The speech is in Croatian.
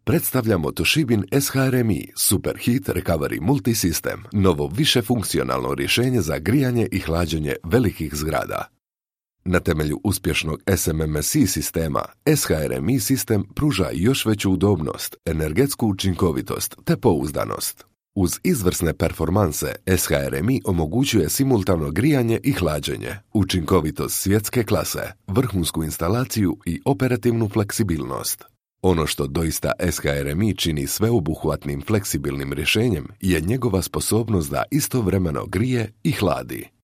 Predstavljamo Toshibin SHRMI Super Heat Recovery Multisystem, novo višefunkcionalno rješenje za grijanje i hlađenje velikih zgrada. Na temelju uspješnog SMMSI sistema, SHRMI sistem pruža još veću udobnost, energetsku učinkovitost te pouzdanost. Uz izvrsne performanse, SHRMI omogućuje simultano grijanje i hlađenje, učinkovitost svjetske klase, vrhunsku instalaciju i operativnu fleksibilnost. Ono što doista SHRMI čini sveobuhvatnim fleksibilnim rješenjem je njegova sposobnost da istovremeno grije i hladi.